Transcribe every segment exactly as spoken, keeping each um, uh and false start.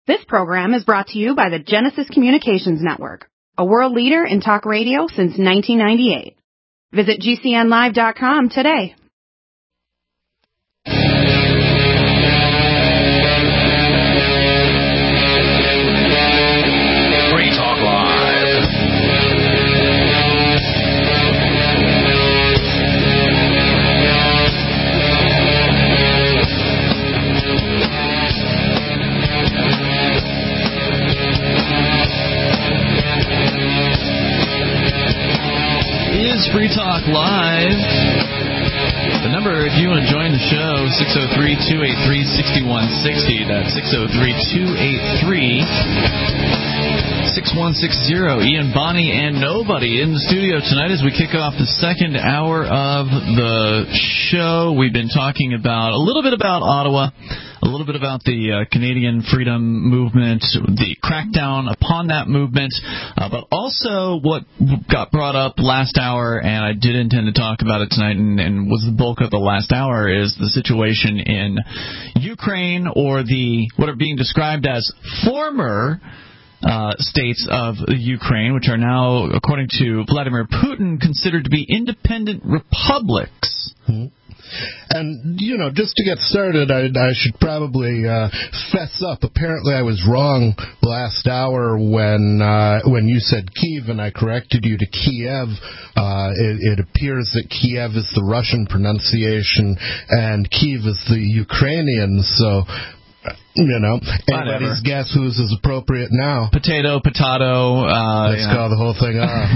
This program is brought to you by the Genesis Communications Network, a world leader in talk radio since nineteen ninety-eight. Visit G C N live dot com today. Free Talk Live. Is Free Talk Live. The number, if you want to join the show, six oh three, two eight three, six one six oh. That's six oh three, two eight three, six one six oh. Ian, Bonnie, and nobody in the studio tonight as we kick off the second hour of the show. We've been talking about a little bit about Ottawa, a little bit about the uh, Canadian freedom movement, the crackdown upon that movement, uh, but also what got brought up last hour, and I did intend to talk about it tonight, and, and was the bulk of the last hour, is the situation in Ukraine, or the what are being described as former Uh, states of Ukraine, which are now, according to Vladimir Putin, considered to be independent republics. Mm-hmm. And, you know, just to get started, I, I should probably uh, fess up. Apparently I was wrong last hour when uh, when you said Kiev, and I corrected you to Kiev. Uh, it, it appears that Kiev is the Russian pronunciation and Kiev is the Ukrainian, so... You know, anybody's guess whose is appropriate now. Potato, potato. Uh, Let's call the whole thing off.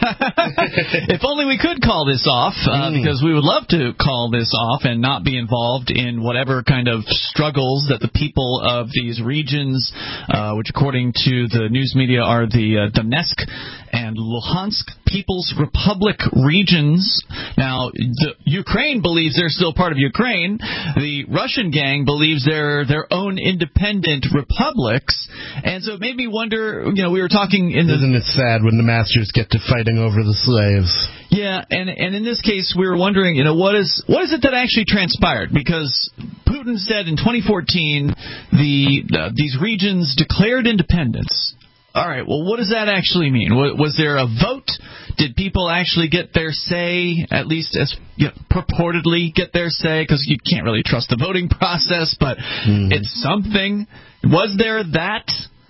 If only we could call this off, uh, mm. because we would love to call this off and not be involved in whatever kind of struggles that the people of these regions, uh, which according to the news media are the uh, Donetsk and Luhansk People's Republic regions. Now, the, Ukraine believes they're still part of Ukraine. The Russian gang believes they're their own independent republics. And so it made me wonder, you know, we were talking in the... Isn't it sad when the masters get to fighting over the slaves? Yeah, and and in this case, we were wondering, you know, what is what is it that actually transpired? Because Putin said in twenty fourteen the uh, these regions declared independence. All right, well, what does that actually mean? Was there a vote? Did people actually get their say, at least as you know, purportedly get their say? Because you can't really trust the voting process, but mm. it's something. Was there that?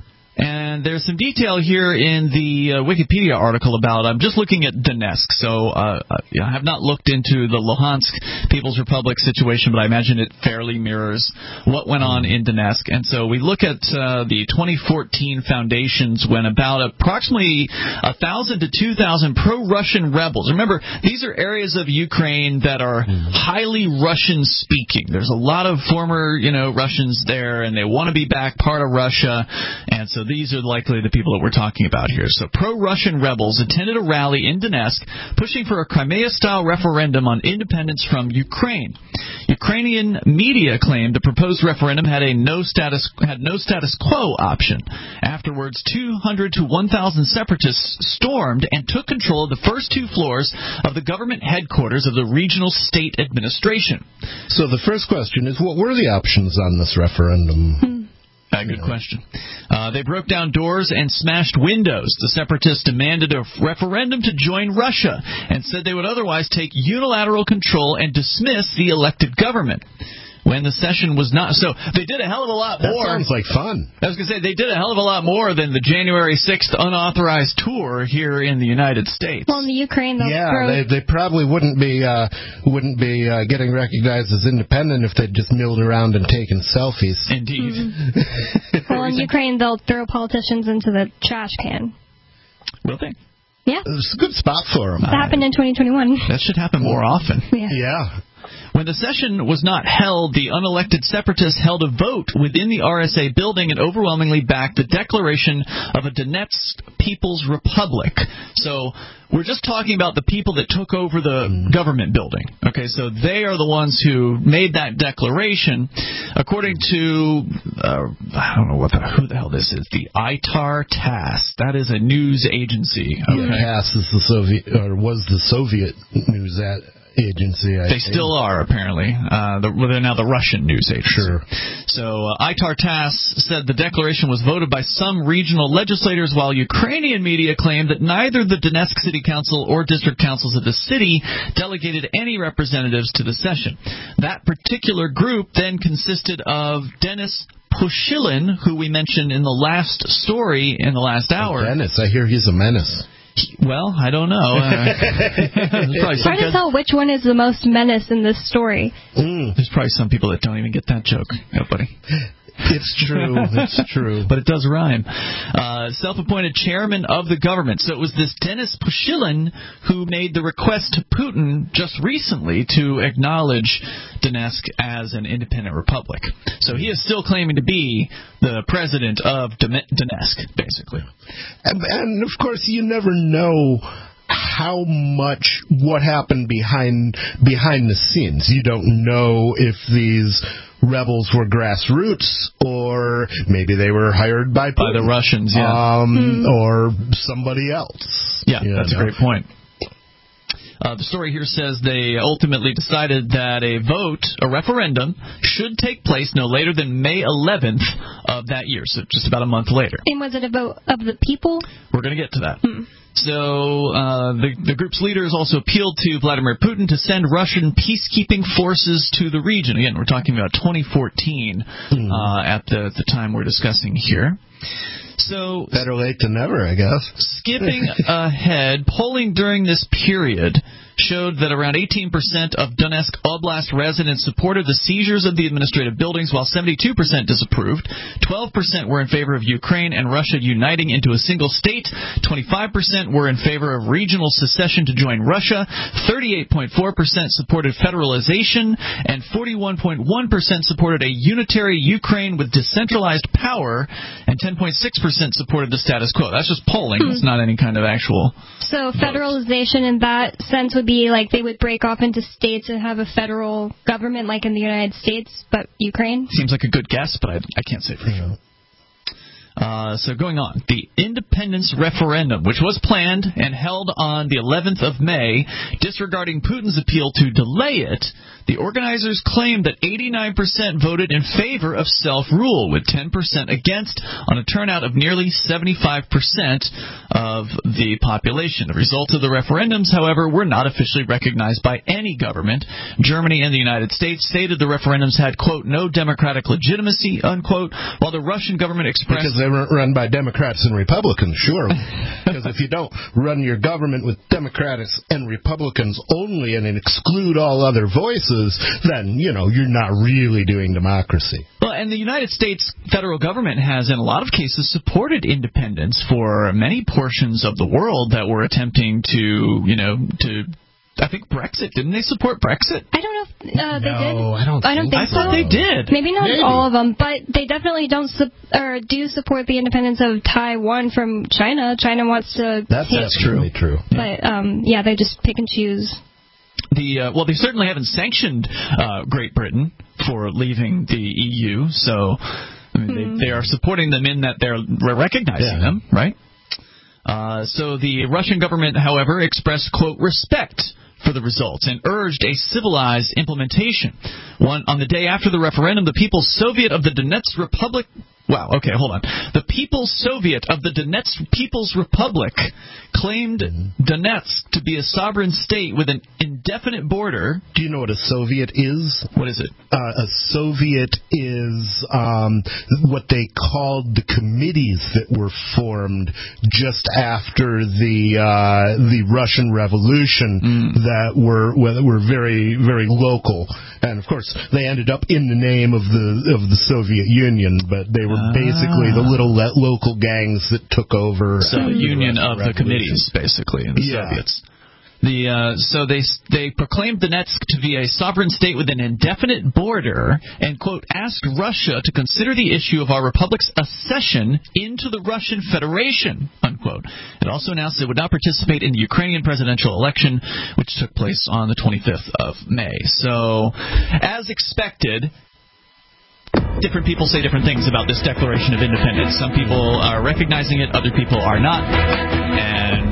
And there's some detail here in the uh, Wikipedia article about, I'm just looking at Donetsk, so uh, I have not looked into the Luhansk People's Republic situation, but I imagine it fairly mirrors what went on in Donetsk. And so we look at uh, the twenty fourteen foundations when about approximately one thousand to two thousand pro-Russian rebels. Remember, these are areas of Ukraine that are highly Russian-speaking. There's a lot of former, you know, Russians there, and they want to be back part of Russia, and so these are likely the people that we're talking about here. So pro-Russian rebels attended a rally in Donetsk pushing for a Crimea-style referendum on independence from Ukraine. Ukrainian media claimed the proposed referendum had a no status had no status quo option. Afterwards, two hundred to one thousand separatists stormed and took control of the first two floors of the government headquarters of the regional state administration. So the first question is, what were the options on this referendum? Hmm. Uh, good question. Uh, they broke down doors and smashed windows. The separatists demanded a referendum to join Russia and said they would otherwise take unilateral control and dismiss the elected government. When the session was not... So they did a hell of a lot that more. That sounds like fun. I was going to say, they did a hell of a lot more than the January sixth unauthorized tour here in the United States. Well, in the Ukraine, they'll Yeah, throw... they, they probably wouldn't be uh, wouldn't be uh, getting recognized as independent if they'd just milled around and taken selfies. Indeed. Mm-hmm. Well, in Ukraine, they'll throw politicians into the trash can. Will they? Yeah. It's a good spot for them. That happened in twenty twenty-one. That should happen more often. Yeah. Yeah. When the session was not held, the unelected separatists held a vote within the R S A building and overwhelmingly backed the declaration of a Donetsk People's Republic. So we're just talking about the people that took over the government building. Okay, so they are the ones who made that declaration. According to, uh, I don't know what the, who the hell this is, the I T A R TASS. That is a news agency. Okay. Yeah, TASS is the Soviet, or was the Soviet news at agency. I they think. still are, apparently. Uh, the, well, they're now the Russian news agency. Sure. So uh, Aitar Tass said the declaration was voted by some regional legislators, while Ukrainian media claimed that neither the Donetsk City Council or district councils of the city delegated any representatives to the session. That particular group then consisted of Denis Pushilin, who we mentioned in the last story in the last hour. Oh, Dennis, I hear he's a menace. Well, I don't know. Uh, it's hard to tell which one is the most menace in this story. Mm. There's probably some people that don't even get that joke. No, buddy. It's true. It's true. But it does rhyme. Uh, self-appointed chairman of the government. So it was this Denis Pushilin who made the request to Putin just recently to acknowledge Donetsk as an independent republic. So he is still claiming to be the president of Donetsk, basically. And, and of course, you never know how much what happened behind behind the scenes. You don't know if these rebels were grassroots, or maybe they were hired by Putin. By the Russians, yeah. Um, mm. Or somebody else. Yeah, that's know? a great point. Uh, the story here says they ultimately decided that a vote, a referendum, should take place no later than May eleventh of that year, so just about a month later. And was it a vote of the people? We're going to get to that. Hmm. So uh, the, the group's leaders also appealed to Vladimir Putin to send Russian peacekeeping forces to the region. Again, we're talking about twenty fourteen mm. uh, at the, the time we're discussing here. So better late than never, I guess. Skipping ahead, polling during this period showed that around eighteen percent of Donetsk Oblast residents supported the seizures of the administrative buildings, while seventy-two percent disapproved. twelve percent were in favor of Ukraine and Russia uniting into a single state. twenty-five percent were in favor of regional secession to join Russia. thirty-eight point four percent supported federalization, and forty-one point one percent supported a unitary Ukraine with decentralized power, and ten point six percent supported the status quo. That's just polling. Hmm. It's not any kind of actual So vote. Federalization in that sense would be like they would break off into states and have a federal government like in the United States, but Ukraine? Seems like a good guess, but I, I can't say for sure. Uh, so going on, the independence referendum, which was planned and held on the eleventh of May, disregarding Putin's appeal to delay it, the organizers claimed that eighty-nine percent voted in favor of self-rule, with ten percent against, on a turnout of nearly seventy-five percent of the population. The results of the referendums, however, were not officially recognized by any government. Germany and the United States stated the referendums had, quote, no democratic legitimacy, unquote, while the Russian government expressed... Because they weren't run by Democrats and Republicans, sure. Because if you don't run your government with Democrats and Republicans only and exclude all other voices, then, you know, you're not really doing democracy. Well, and the United States federal government has, in a lot of cases, supported independence for many portions of the world that were attempting to, you know, to... I think Brexit. Didn't they support Brexit? I don't know if uh, they no, did. I don't I don't think, think I so. thought they did. Maybe not Maybe. all of them, but they definitely don't su- or do support the independence of Taiwan from China. China wants to... That's take, absolutely true. But, um, yeah, they just pick and choose. The uh, well, they certainly haven't sanctioned uh, Great Britain for leaving the E U, so I mean, mm. they, they are supporting them in that they're recognizing yeah. them, right? Uh, so the Russian government, however, expressed, quote, respect for the results and urged a civilized implementation. One on the day after the referendum, the People's Soviet of the Donetsk Republic. Wow, okay, hold on. The People's Soviet of the Donetsk People's Republic claimed mm-hmm. Donetsk to be a sovereign state with an indefinite border. Do you know what a Soviet is? What is it? Uh, a Soviet is um, what they called the committees that were formed just after the uh, the Russian Revolution mm. that were well, that were very very local, and of course they ended up in the name of the of the Soviet Union, but they were basically the little le- local gangs that took over. So uh, the union the of the committees, basically, the yeah. Soviets. The uh, so they they proclaimed Donetsk to be a sovereign state with an indefinite border and, quote, asked Russia to consider the issue of our republic's accession into the Russian Federation, unquote. It also announced it would not participate in the Ukrainian presidential election, which took place on the twenty-fifth of May. So, as expected, different people say different things about this Declaration of Independence. Some people are recognizing it, other people are not. And you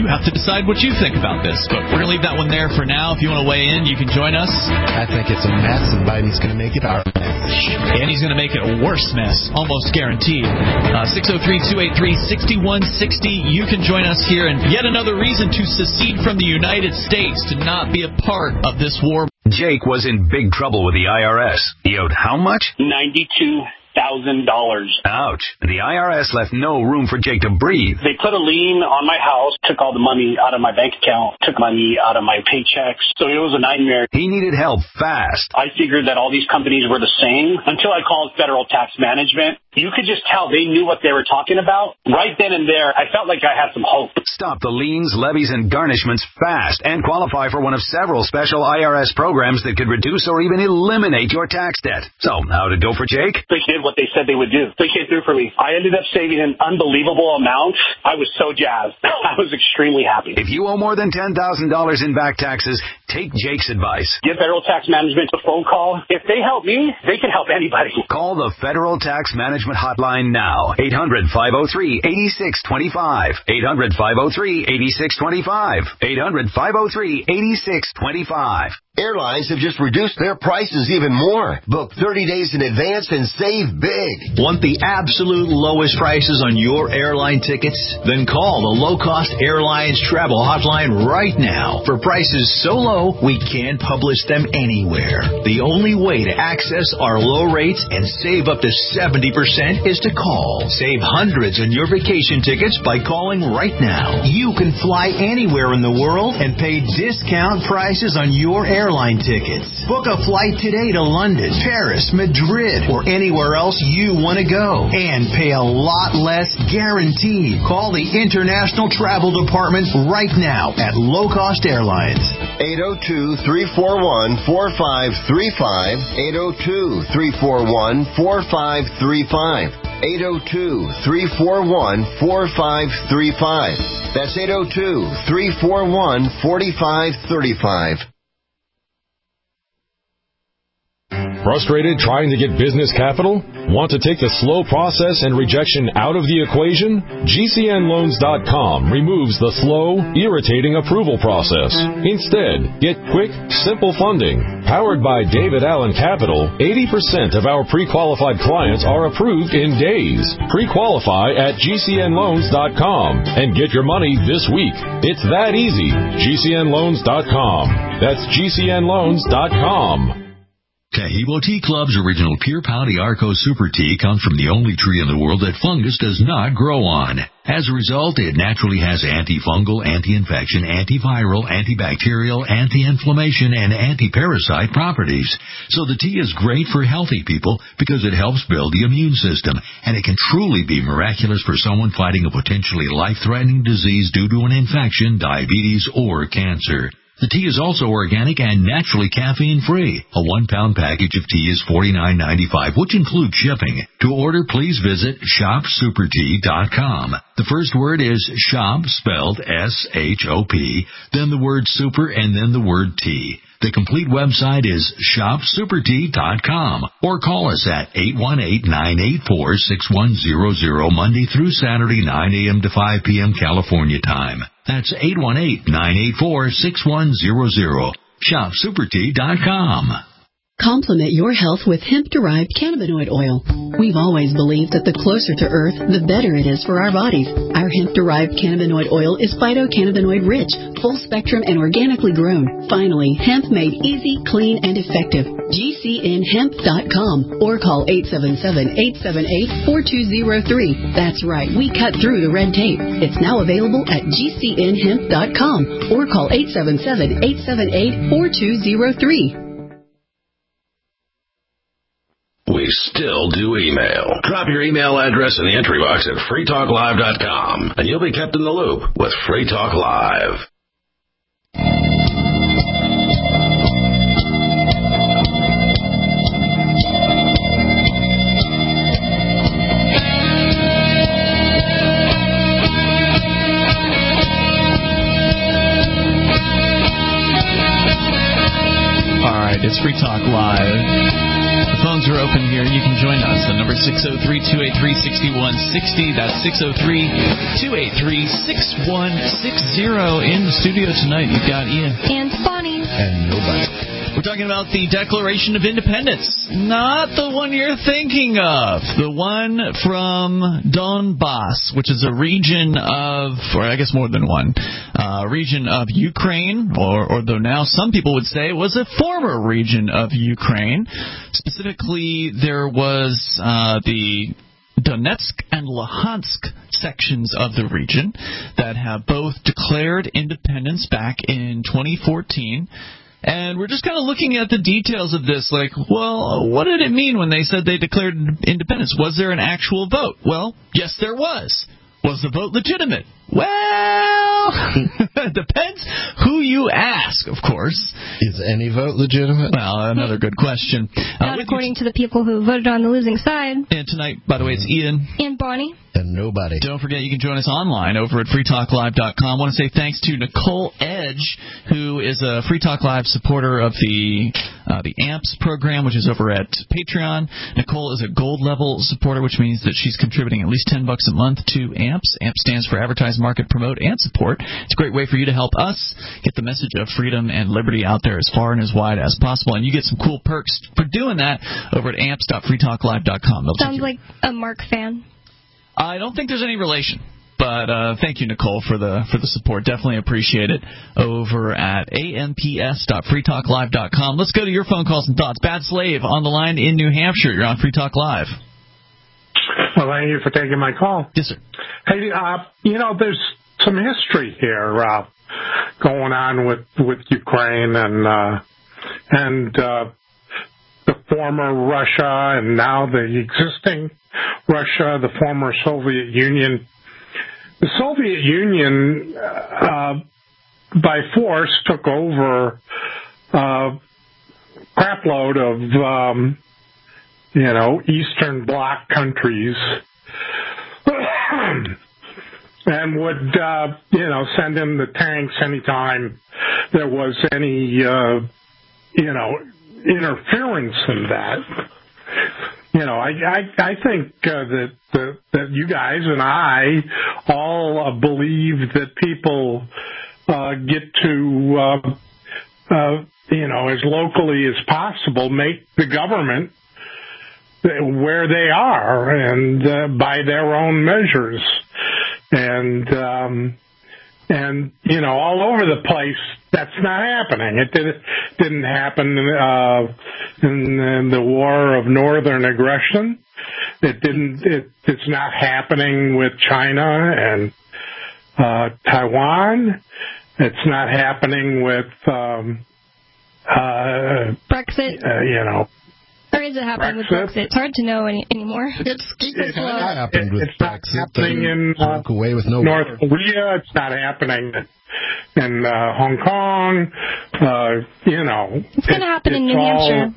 you have to decide what you think about this. But we're going to leave that one there for now. If you want to weigh in, you can join us. I think it's a mess, and Biden's going to make it our mess. And he's going to make it a worse mess, almost guaranteed. Uh, six oh three, two eight three, six one six oh. You can join us here, and yet another reason to secede from the United States, to not be a part of this war. Jake was in big trouble with the I R S. He owed how much? ninety-two thousand dollars. Ouch. The I R S left no room for Jake to breathe. They put a lien on my house, took all the money out of my bank account, took money out of my paychecks. So it was a nightmare. He needed help fast. I figured that all these companies were the same until I called Federal Tax Management. You could just tell they knew what they were talking about. Right then and there, I felt like I had some hope. Stop the liens, levies, and garnishments fast and qualify for one of several special I R S programs that could reduce or even eliminate your tax debt. So, how'd it go for Jake? They did what they said they would do. They came through for me. I ended up saving an unbelievable amount. I was so jazzed. I was extremely happy. If you owe more than ten thousand dollars in back taxes, take Jake's advice. Give Federal Tax Management a phone call. If they help me, they can help anybody. Call the Federal Tax Management Hotline now. eight hundred, five oh three, eight six two five. eight hundred, five oh three, eight six two five. eight hundred, five oh three, eight six two five. Airlines have just reduced their prices even more. Book thirty days in advance and save big. Want the absolute lowest prices on your airline tickets? Then call the Low Cost Airlines Travel Hotline right now. For prices so low, we can't publish them anywhere. The only way to access our low rates and save up to seventy percent is to call. Save hundreds on your vacation tickets by calling right now. You can fly anywhere in the world and pay discount prices on your airline airline tickets. Book a flight today to London, Paris, Madrid, or anywhere else you want to go. And pay a lot less guaranteed. Call the International Travel Department right now at Low Cost Airlines. eight oh two, three four one, four five three five. eight oh two, three four one, four five three five. eight oh two, three four one, four five three five. That's eight oh two, three four one, four five three five. Frustrated trying to get business capital? Want to take the slow process and rejection out of the equation? G C N loans dot com removes the slow, irritating approval process. Instead, get quick, simple funding. Powered by David Allen Capital, eighty percent of our pre-qualified clients are approved in days. Pre-qualify at G C N loans dot com and get your money this week. It's that easy. G C N loans dot com. That's G C N loans dot com. Tahibo Tea Club's original Pure Pouty Arco Super Tea comes from the only tree in the world that fungus does not grow on. As a result, it naturally has antifungal, anti-infection, antiviral, antibacterial, anti-inflammation, and anti-parasite properties. So the tea is great for healthy people because it helps build the immune system, and it can truly be miraculous for someone fighting a potentially life-threatening disease due to an infection, diabetes, or cancer. The tea is also organic and naturally caffeine-free. A one-pound package of tea is forty-nine ninety-five, which includes shipping. To order, please visit shop super tea dot com. The first word is shop, spelled S H O P, then the word super, and then the word tea. The complete website is shop super tea dot com, or call us at eight one eight, nine eight four, six one zero zero Monday through Saturday, nine a.m. to five p.m. California time. That's eight one eight, nine eight four, six one zero zero. shop super tea dot com. Complement your health with hemp-derived cannabinoid oil. We've always believed that the closer to Earth, the better it is for our bodies. Our hemp-derived cannabinoid oil is phytocannabinoid-rich, full-spectrum, and organically grown. Finally, hemp made easy, clean, and effective. G C N hemp dot com or call eight seven seven, eight seven eight, four two zero three. That's right, we cut through the red tape. It's now available at G C N hemp dot com or call eight seven seven, eight seven eight, four two zero three. We still do email. Drop your email address in the entry box at free talk live dot com, and you'll be kept in the loop with Free Talk Live. All right, it's Free Talk Live. The phones are open here. You can join us. The number six oh three, two eight three, six one six oh. That's six oh three, two eight three, six one six oh. In the studio tonight, you've got Ian. And Bonnie. And nobody. We're talking about the Declaration of Independence. Not the one you're thinking of. The one from Donbass, which is a region of, or I guess more than one, uh, region of Ukraine, or, or though now some people would say it was a former region of Ukraine. Specifically, there was uh, the Donetsk and Luhansk sections of the region that have both declared independence back in twenty fourteen. And we're just kind of looking at the details of this, like, well, what did it mean when they said they declared independence? Was there an actual vote? Well, yes, there was. Was the vote legitimate? Well, it depends who you ask, of course. Is any vote legitimate? Well, another good question. Not uh, according to the people who voted on the losing side. And tonight, by the way, it's Ian. And Bonnie. And nobody. Don't forget, you can join us online over at free talk live dot com. I want to say thanks to Nicole Edge, who is a Free Talk Live supporter of the uh, the A M P S program, which is over at Patreon. Nicole is a gold level supporter, which means that she's contributing at least ten bucks a month to A M P S. A M P S stands for Advertise, Market, Promote, and Support. It's a great way for you to help us get the message of freedom and liberty out there as far and as wide as possible. And you get some cool perks for doing that over at A M P S dot free talk live dot com. Sounds like a Mark fan. I don't think there's any relation, but uh, thank you, Nicole, for the for the support. Definitely appreciate it over at A M P S dot free talk live dot com. Let's go to your phone calls and thoughts. Bad Slave on the line in New Hampshire. You're on Free Talk Live. Well, thank you for taking my call. Yes, sir. Hey, uh, you know, there's some history here uh, going on with with Ukraine and uh, and uh, the former Russia and now the existing Russia, the former Soviet Union. The Soviet Union, uh, by force, took over a crapload of, um, you know, Eastern Bloc countries and would, uh, you know, send in the tanks anytime there was any, uh, you know, interference in that. You know, I I, I think uh, that, that that you guys and I all uh, believe that people uh, get to, uh, uh, you know, as locally as possible, make the government where they are and uh, by their own measures, and um, and you know, all over the place. That's not happening. It did, didn't happen uh, in, in the war of northern aggression. It didn't. It, it's not happening with China and uh, Taiwan. It's not happening with um, uh, Brexit. Uh, you know. Or is it happening Brexit? with Brexit? It's hard to know any, anymore. It's, it's, it's kind of happened it, with it's not Brexit. happening in uh, away with no North war. Korea. It's not happening in uh, Hong Kong. Uh, you know, it's going to happen it, in New all, Hampshire.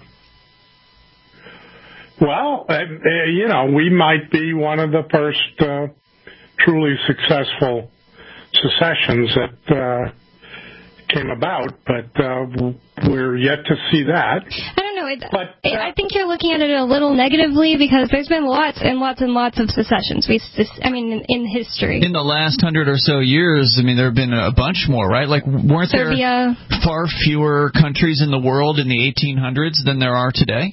Well, uh, uh, you know, we might be one of the first uh, truly successful secessions that uh, came about, but uh, we're yet to see that. I don't know. It, but, uh, I think you're looking at it a little negatively because there's been lots and lots and lots of secessions. We, I mean, in, in history. In the last hundred or so years, I mean, there have been a bunch more, right? Like, weren't Serbia. there far fewer countries in the world in the eighteen hundreds than there are today?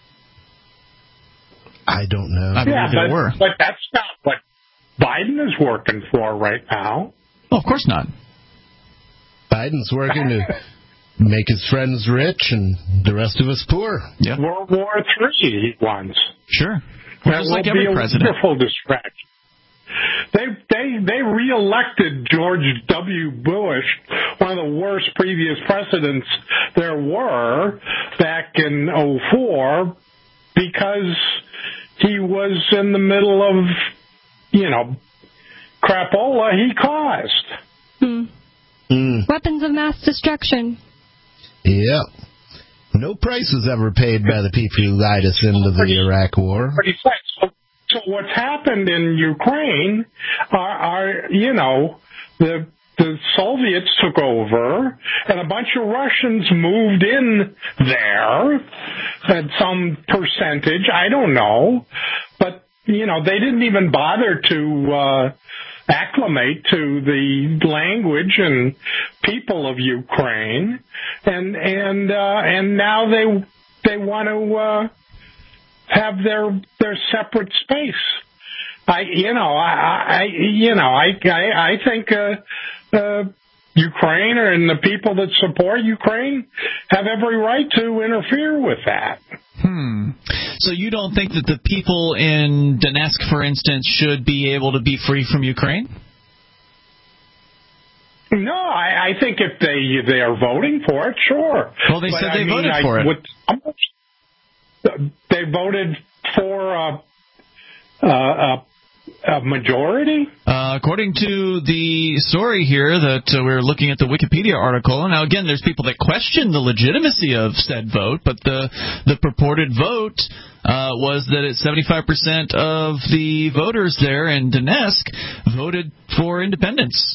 I don't know. I yeah, there but, were. but that's not what Biden is working for right now. Oh, of course not. Biden's working to make his friends rich and the rest of us poor. Yeah. World War Three he wants. Sure. That Just will like be every a president. wonderful distraction. They they they reelected George W. Bush, one of the worst previous presidents there were back in oh four, because he was in the middle of, you know, crapola he caused. Hmm. Mm. Weapons of mass destruction. Yep. No price was ever paid by the people who lied us into the Iraq War. So, so what's happened in Ukraine are, are you know, the the Soviets took over, and a bunch of Russians moved in there at some percentage. I don't know. But, you know, they didn't even bother to uh, acclimate to the language and people of Ukraine. And and uh, and now they they want to uh, have their their separate space. I, you know, I, I you know, I, I, I think uh, uh, Ukraine and the people that support Ukraine have every right to interfere with that. Hmm. So you don't think that the people in Donetsk, for instance, should be able to be free from Ukraine? No, I, I think if they they are voting for it, sure. Well, they but said I they mean, voted I, for it. With, they voted for a, a, a majority? Uh, according to the story here that uh, we're looking at the Wikipedia article, now again, there's people that question the legitimacy of said vote, but the the purported vote uh, was that it's seventy-five percent of the voters there in Donetsk voted for independence.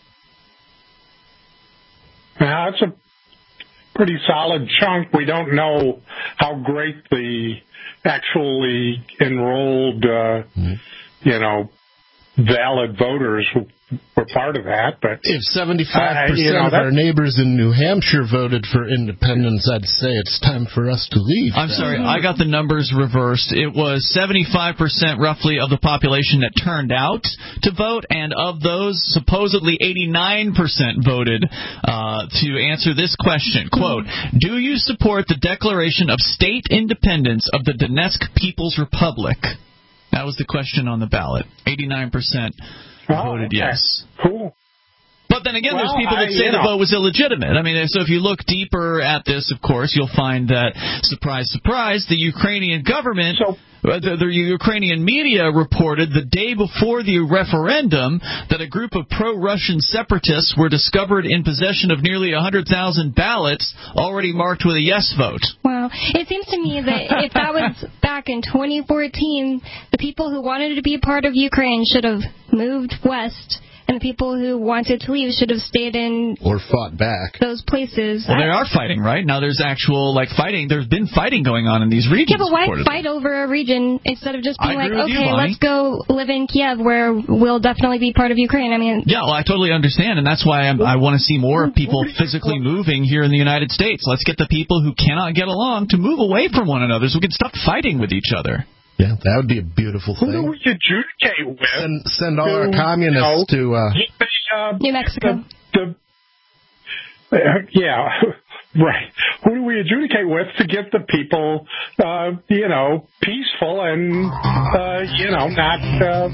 Now, that's a pretty solid chunk. We don't know how great the actually enrolled, uh, mm-hmm. you know, valid voters were part of that. But if seventy-five percent uh, you know, of our neighbors in New Hampshire voted for independence, I'd say it's time for us to leave. I'm then. sorry, I got the numbers reversed. It was seventy-five percent roughly of the population that turned out to vote, and of those, supposedly eighty-nine percent voted uh, to answer this question. Quote, do you support the declaration of state independence of the Donetsk People's Republic? That was the question on the ballot. eighty-nine percent oh, voted okay. yes. Cool. But then again, well, there's people that I, say the know. vote was illegitimate. I mean, so if you look deeper at this, of course, you'll find that, surprise, surprise, the Ukrainian government, so, the, the Ukrainian media reported the day before the referendum that a group of pro-Russian separatists were discovered in possession of nearly one hundred thousand ballots already marked with a yes vote. Wow. It seems to me that if that was back in twenty fourteen, the people who wanted to be a part of Ukraine should have moved west. And the people who wanted to leave should have stayed in or fought back those places. Well, they are fighting, right? Now there's actual, like, fighting. There's been fighting going on in these regions. Yeah, but why fight over a region instead of just being I like, okay, you, let's go live in Kiev where we'll definitely be part of Ukraine? I mean, yeah, well, I totally understand, and that's why I'm, I want to see more people physically moving here in the United States. Let's get the people who cannot get along to move away from one another so we can stop fighting with each other. Yeah, that would be a beautiful Who thing. Who do we adjudicate with? Send, send all our communists you know, to... Uh, uh, New Mexico. The, the, uh, yeah, right. Who do we adjudicate with to get the people, uh, you know, peaceful and, uh, you know, not... Uh,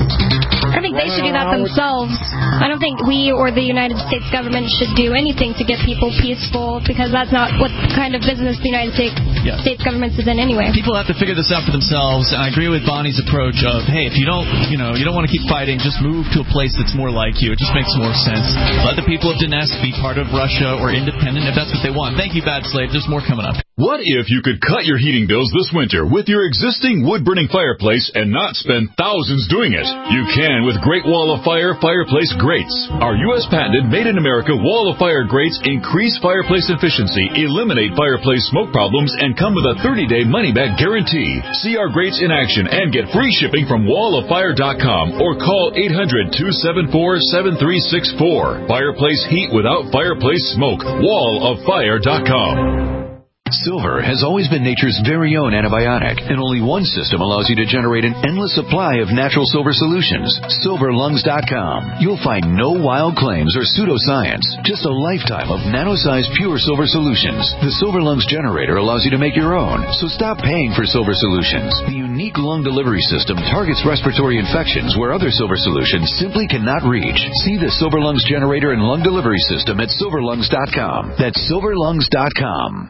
I think they should do that themselves. I don't think we or the United States government should do anything to get people peaceful, because that's not what kind of business the United States, yeah. States government is in anyway. People have to figure this out for themselves, and I agree with Bonnie's approach of, hey, if you don't, you know, you don't want to keep fighting, just move to a place that's more like you. It just makes more sense. Let the people of Donetsk be part of Russia or independent if that's what they want. Thank you, Bad Slave. There's more coming up. What if you could cut your heating bills this winter with your existing wood-burning fireplace and not spend thousands doing it? You can with Great Wall of Fire Fireplace Grates. Our U S patented made-in-America Wall of Fire grates increase fireplace efficiency, eliminate fireplace smoke problems, and come with a thirty-day money-back guarantee. See our grates in action and get free shipping from wall of fire dot com or call eight hundred, two seven four, seven three six four. Fireplace heat without fireplace smoke. wall of fire dot com. Silver has always been nature's very own antibiotic, and only one system allows you to generate an endless supply of natural silver solutions. silver lungs dot com. You'll find no wild claims or pseudoscience, just a lifetime of nano-sized pure silver solutions. The Silver Lungs generator allows you to make your own, so stop paying for silver solutions. The unique lung delivery system targets respiratory infections where other silver solutions simply cannot reach. See the Silver Lungs generator and lung delivery system at silver lungs dot com. That's silver lungs dot com.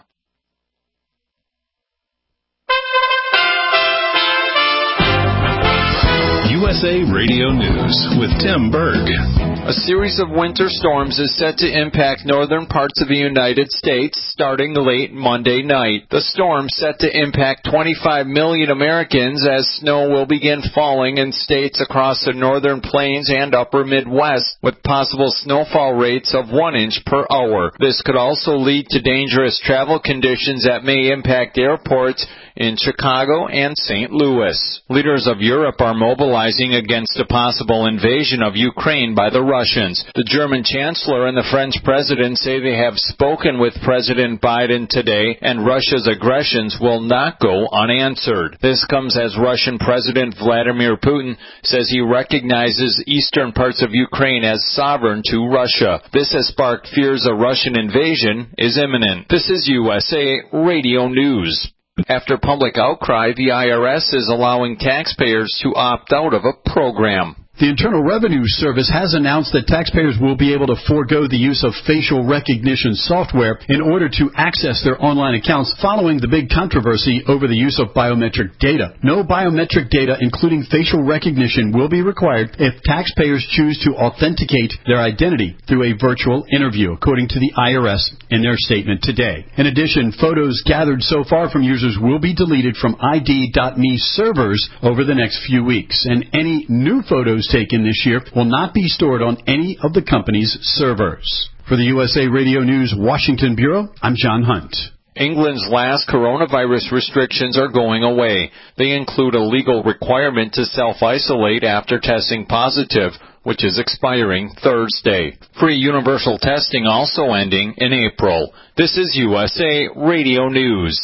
U S A Radio News with Tim Berg. A series of winter storms is set to impact northern parts of the United States starting late Monday night. The storm set to impact twenty-five million Americans as snow will begin falling in states across the northern plains and upper Midwest with possible snowfall rates of one inch per hour. This could also lead to dangerous travel conditions that may impact airports in Chicago and Saint Louis. Leaders of Europe are mobilizing against a possible invasion of Ukraine by the Russians. The German Chancellor and the French President say they have spoken with President Biden today, and Russia's aggressions will not go unanswered. This comes as Russian President Vladimir Putin says he recognizes eastern parts of Ukraine as sovereign to Russia. This has sparked fears a Russian invasion is imminent. This is U S A Radio News. After public outcry, the I R S is allowing taxpayers to opt out of a program. The Internal Revenue Service has announced that taxpayers will be able to forego the use of facial recognition software in order to access their online accounts following the big controversy over the use of biometric data. No biometric data, including facial recognition, will be required if taxpayers choose to authenticate their identity through a virtual interview, according to the I R S in their statement today. In addition, photos gathered so far from users will be deleted from I D dot me servers over the next few weeks, and any new photos taken this year will not be stored on any of the company's servers. For the U S A Radio News Washington Bureau, I'm John Hunt. England's last coronavirus restrictions are going away. They include a legal requirement to self-isolate after testing positive, which is expiring Thursday. Free universal testing also ending in April. This is U S A Radio News.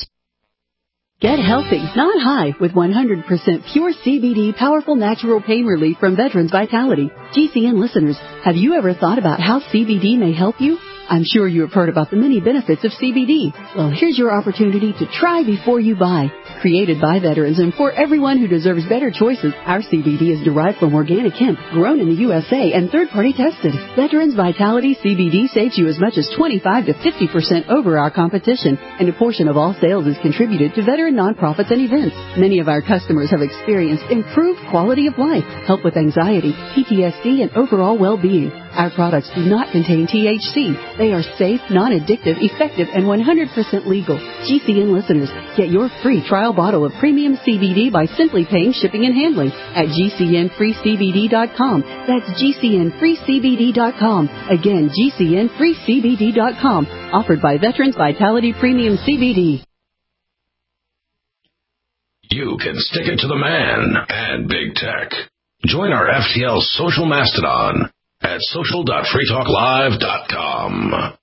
Get healthy, not high, with one hundred percent pure C B D powerful natural pain relief from Veterans Vitality. G C N listeners, have you ever thought about how C B D may help you? I'm sure you have heard about the many benefits of C B D. Well, here's your opportunity to try before you buy. Created by veterans and for everyone who deserves better choices, our C B D is derived from organic hemp, grown in the U S A and third-party tested. Veterans Vitality C B D saves you as much as twenty-five to fifty percent over our competition, and a portion of all sales is contributed to veteran nonprofits and events. Many of our customers have experienced improved quality of life, help with anxiety, P T S D, and overall well-being. Our products do not contain T H C. They are safe, non-addictive, effective, and one hundred percent legal. G C N listeners, get your free trial bottle of premium C B D by simply paying shipping and handling at G C N free C B D dot com. That's G C N free C B D dot com. Again, G C N free C B D dot com. Offered by Veterans Vitality Premium C B D. You can stick it to the man and big tech. Join our F T L social mastodon at social dot free talk live dot com.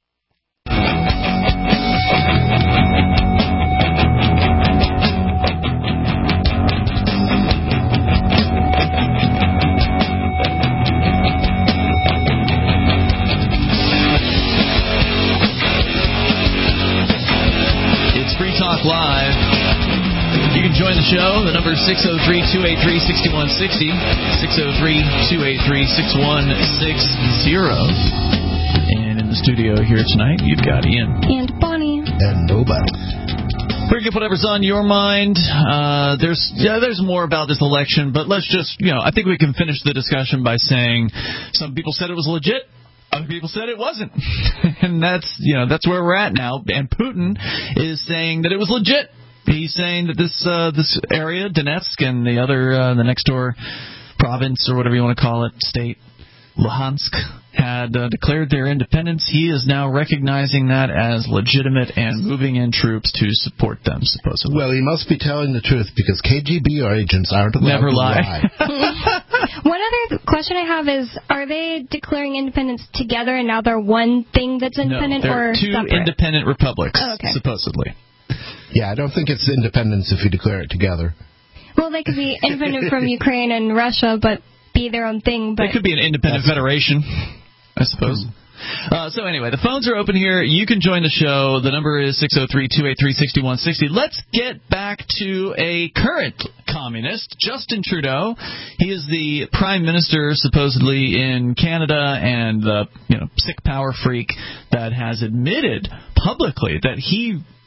It's Free Talk Live. You can join the show. The number is six oh three, two eight three, six one six oh, six oh three, two eight three, six one six oh. And in the studio here tonight, you've got Ian. And Bonnie. And nobody. Bring up whatever's on your mind. Uh, there's yeah, there's more about this election, but let's just, you know, I think we can finish the discussion by saying some people said it was legit. Other people said it wasn't. And that's, you know, that's where we're at now. And Putin is saying that it was legit. He's saying that this uh, this area, Donetsk, and the other, uh, the next door province, or whatever you want to call it, state, Luhansk, had uh, declared their independence. He is now recognizing that as legitimate and moving in troops to support them, supposedly. Well, he must be telling the truth, because K G B agents aren't allowed Never to lie. lie. One other question I have is, are they declaring independence together and now they're one thing that's independent, no, or two separate? independent republics, oh, okay. supposedly. Yeah, I don't think it's independence if you declare it together. Well, they could be independent from Ukraine and Russia, but be their own thing. But They could be an independent That's federation, I suppose. Uh, so anyway, the phones are open here. You can join the show. The number is six oh three, two eight three, six one six oh. Let's get back to a current communist, Justin Trudeau. He is the prime minister, supposedly, in Canada, and the you know sick power freak that has admitted publicly that he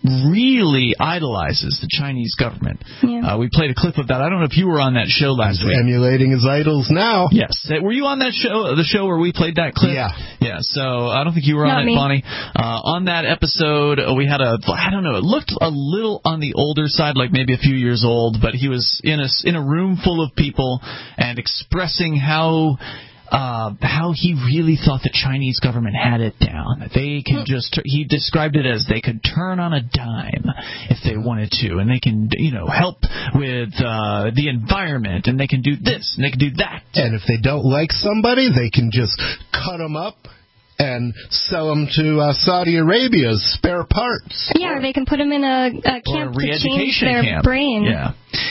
really idolizes the Chinese government. Yeah. Uh, we played a clip of that. I don't know if you were on that show last He's week. Emulating his idols now. Yes. Were you on that show, the show where we played that clip? Yeah. Yeah, so I don't think you were Not on it, me. Bonnie. Uh, on that episode, we had a, I don't know, it looked a little on the older side, like maybe a few years old, but he was in a, in a room full of people and expressing how... Uh, how he really thought the Chinese government had it down. That they can just, he described it as they could turn on a dime if they wanted to, and they can, you know, help with uh, the environment, and they can do this, and they can do that. And if they don't like somebody, they can just cut them up and sell them to uh, Saudi Arabia's spare parts. Yeah, or they can put them in a, a camp to change their camp. brain. Yeah.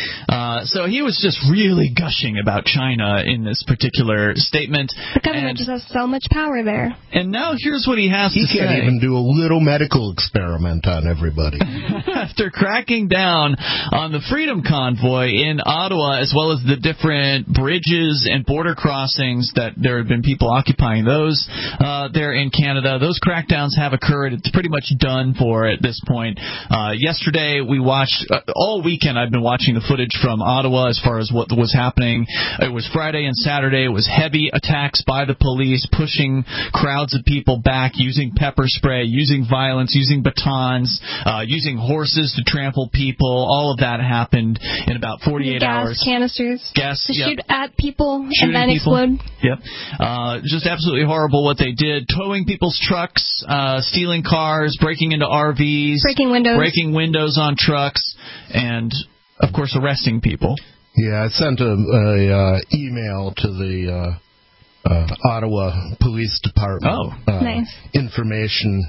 Uh, so he was just really gushing about China in this particular statement. The government and, just has so much power there. And now here's what he has he to say. He can't even do a little medical experiment on everybody. After cracking down on the Freedom Convoy in Ottawa, as well as the different bridges and border crossings that there have been people occupying those uh, there in Canada, those crackdowns have occurred. It's pretty much done for at this point. Uh, yesterday, we watched, uh, all weekend I've been watching the footage from Ottawa as far as what was happening. It was Friday and Saturday. It was heavy attacks by the police, pushing crowds of people back, using pepper spray, using violence, using batons, uh, using horses to trample people. All of that happened in about forty-eight Gas hours. canisters. Gas, to yep. shoot at people Shooting and then people. explode. Yep. Uh, just absolutely horrible what they did. Towing people's trucks, uh, stealing cars, breaking into R Vs. Breaking windows. Breaking windows on trucks, and, of course, arresting people. Yeah, I sent a, a uh, email to the uh, uh, Ottawa Police Department. Oh, uh, nice. Information.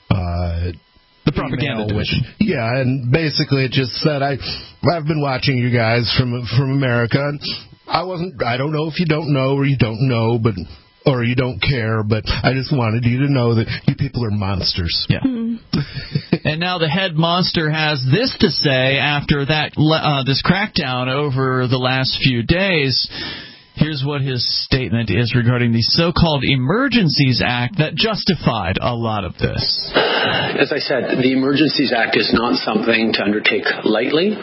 Uh, the propaganda division. Which, yeah, and basically it just said I I've been watching you guys from from America. And I wasn't. I don't know if you don't know or you don't know, but. Or you don't care, but I just wanted you to know that you people are monsters. Yeah. And now the head monster has this to say after that uh, this crackdown over the last few days. Here's what his statement is regarding the so-called Emergencies Act that justified a lot of this. As I said, the Emergencies Act is not something to undertake lightly.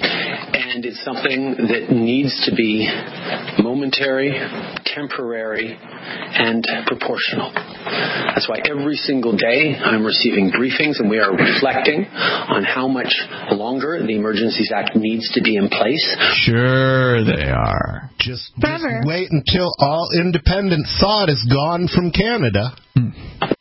And it's something that needs to be momentary, temporary, and proportional. That's why every single day I'm receiving briefings and we are reflecting on how much longer the Emergencies Act needs to be in place. Sure they are. Just, just wait until all independent thought is gone from Canada. Hmm.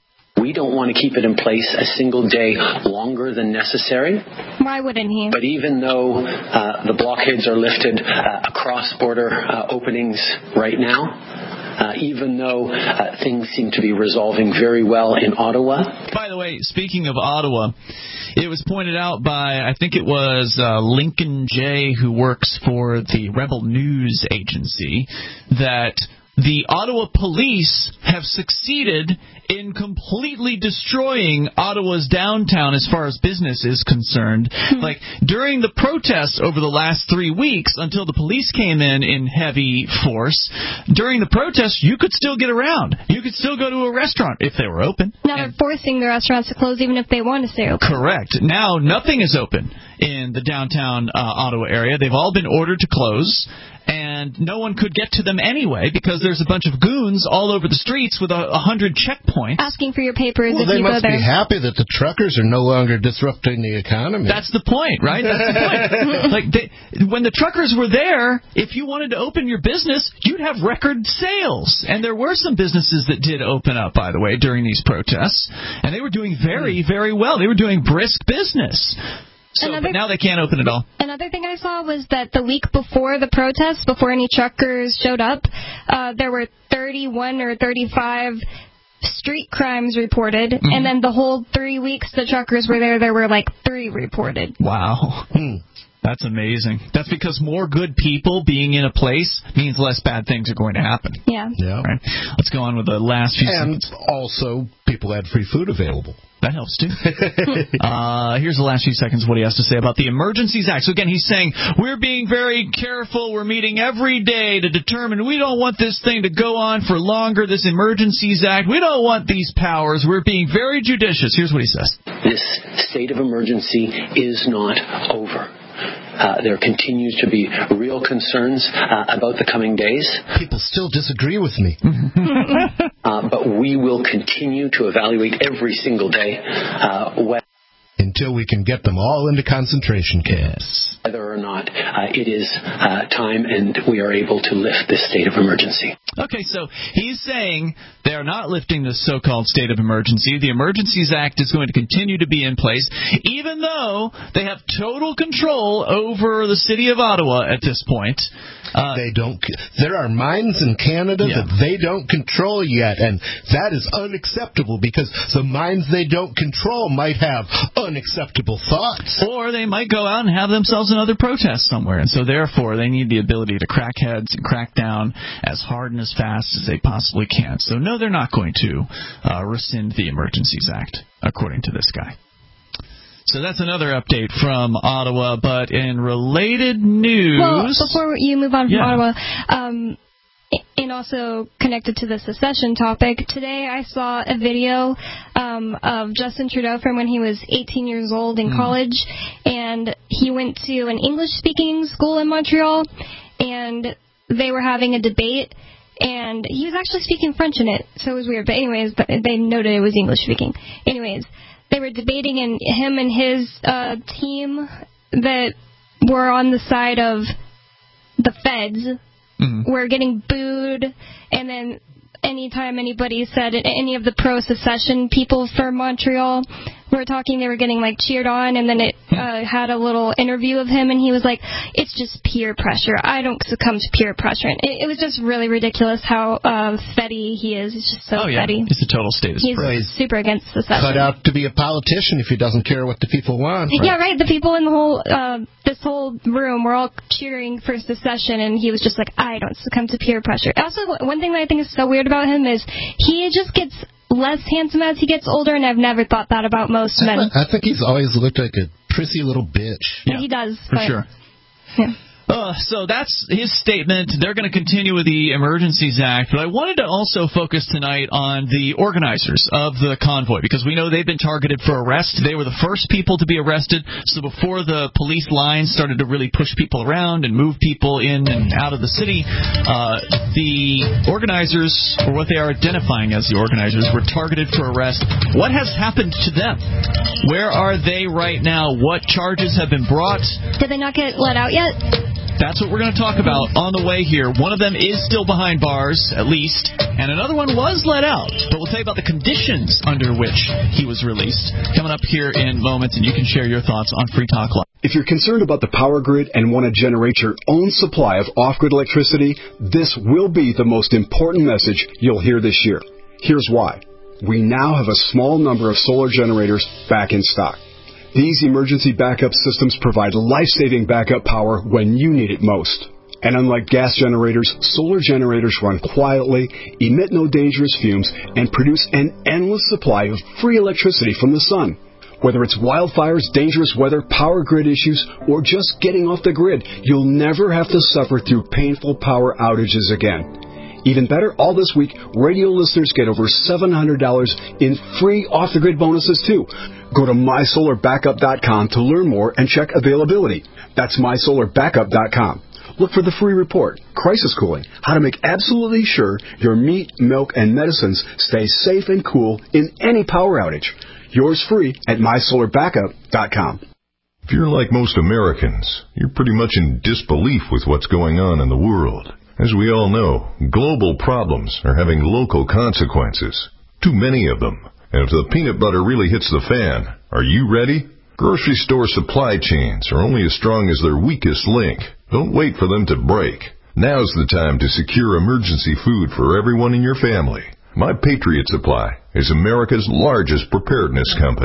We don't want to keep it in place a single day longer than necessary. Why wouldn't he? But even though uh, the blockades are lifted uh, across border uh, openings right now, uh, even though uh, things seem to be resolving very well in Ottawa. By the way, speaking of Ottawa, it was pointed out by, I think it was uh, Lincoln Jay, who works for the Rebel News Agency, that the Ottawa police have succeeded in completely destroying Ottawa's downtown as far as business is concerned. Like, during the protests over the last three weeks, until the police came in in heavy force, during the protests, you could still get around. You could still go to a restaurant if they were open. Now they're forcing the restaurants to close even if they want to stay open. Correct. Now nothing is open in the downtown uh, Ottawa area. They've all been ordered to close. And no one could get to them anyway because there's a bunch of goons all over the streets with a, a hundred checkpoints. Asking for your papers well, if they you go must there. be happy that the truckers are no longer disrupting the economy. That's the point, right? That's the point. Like they, when the truckers were there, if you wanted to open your business, you'd have record sales. And there were some businesses that did open up, by the way, during these protests. And they were doing very, very well. They were doing brisk business. So, Another, but now they can't open it all. Another thing I saw was that the week before the protests, before any truckers showed up, uh, there were thirty-one or thirty-five street crimes reported, mm-hmm. and then the whole three weeks the truckers were there, there were like three reported. Wow. Hmm. That's amazing. That's because more good people being in a place means less bad things are going to happen. Yeah. Yeah. Right. Let's go on with the last few and seconds. And also, people had free food available. That helps, too. uh, here's the last few seconds of what he has to say about the Emergencies Act. So, again, he's saying, we're being very careful. We're meeting every day to determine we don't want this thing to go on for longer, this Emergencies Act. We don't want these powers. We're being very judicious. Here's what he says. This state of emergency is not over. Uh, there continues to be real concerns uh, about the coming days. People still disagree with me. uh, but we will continue to evaluate every single day uh, whether... Until we can get them all into concentration camps. Whether or not uh, it is uh, time and we are able to lift this state of emergency. Okay, so he's saying they are not lifting this so-called state of emergency. The Emergencies Act is going to continue to be in place, even though they have total control over the city of Ottawa at this point. Uh, they don't. There are mines in Canada yeah. that they don't control yet, and that is unacceptable because the mines they don't control might have unacceptable thoughts. Or they might go out and have themselves another protest somewhere, and so therefore they need the ability to crack heads and crack down as hard and as fast as they possibly can. So no, they're not going to uh, rescind the Emergencies Act, according to this guy. So that's another update from Ottawa, but in related news... Well, before you move on from yeah. Ottawa, um, and also connected to the secession topic, today I saw a video um, of Justin Trudeau from when he was eighteen years old in mm. college, and he went to an English-speaking school in Montreal, and they were having a debate, and he was actually speaking French in it, so it was weird. But anyways, but they noted it was English-speaking. Anyways... They were debating, and him and his uh, team that were on the side of the feds mm-hmm. were getting booed, and then anytime anybody said any of the pro-secession people from Montreal were talking, they were getting, like, cheered on, and then it uh, had a little interview of him, and he was like, it's just peer pressure. I don't succumb to peer pressure. And it, it was just really ridiculous how uh, fetty he is. He's just so oh, yeah. fetty. He's a total status He's pro. super against secession. Cut out to be a politician if he doesn't care what the people want. Right? Yeah, right. The people in the whole, uh, this whole room were all cheering for secession, and he was just like, I don't succumb to peer pressure. Also, one thing that I think is so weird about him is he just gets less handsome as he gets older, and I've never thought that about most men. I think he's always looked like a prissy little bitch. Yeah, yeah he does. For but, sure. Yeah. Uh, so that's his statement. They're going to continue with the Emergencies Act, but I wanted to also focus tonight on the organizers of the convoy, because we know they've been targeted for arrest. They were the first people to be arrested, so before the police lines started to really push people around and move people in and out of the city, uh, the organizers, or what they are identifying as the organizers, were targeted for arrest. What has happened to them? Where are they right now? What charges have been brought? Did they not get let out yet? That's what we're going to talk about on the way here. One of them is still behind bars, at least, and another one was let out. But we'll tell you about the conditions under which he was released. Coming up here in moments, and you can share your thoughts on Free Talk Live. If you're concerned about the power grid and want to generate your own supply of off-grid electricity, this will be the most important message you'll hear this year. Here's why. We now have a small number of solar generators back in stock. These emergency backup systems provide life-saving backup power when you need it most. And unlike gas generators, solar generators run quietly, emit no dangerous fumes, and produce an endless supply of free electricity from the sun. Whether it's wildfires, dangerous weather, power grid issues, or just getting off the grid, you'll never have to suffer through painful power outages again. Even better, all this week, radio listeners get over seven hundred dollars in free off-the-grid bonuses, too. Go to my solar backup dot com to learn more and check availability. That's my solar backup dot com. Look for the free report, Crisis Cooling, how to make absolutely sure your meat, milk, and medicines stay safe and cool in any power outage. Yours free at my solar backup dot com. If you're like most Americans, you're pretty much in disbelief with what's going on in the world. As we all know, global problems are having local consequences. Too many of them. And if the peanut butter really hits the fan, are you ready? Grocery store supply chains are only as strong as their weakest link. Don't wait for them to break. Now's the time to secure emergency food for everyone in your family. My Patriot Supply is America's largest preparedness company.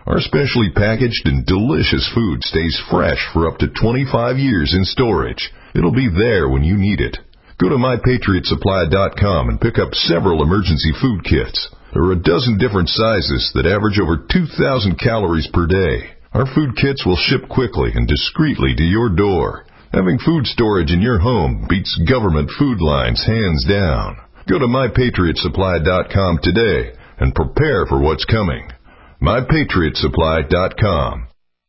Our specially packaged and delicious food stays fresh for up to twenty-five years in storage. It'll be there when you need it. Go to my patriot supply dot com and pick up several emergency food kits. There are a dozen different sizes that average over two thousand calories per day. Our food kits will ship quickly and discreetly to your door. Having food storage in your home beats government food lines hands down. Go to my patriot supply dot com today and prepare for what's coming. my patriot supply dot com.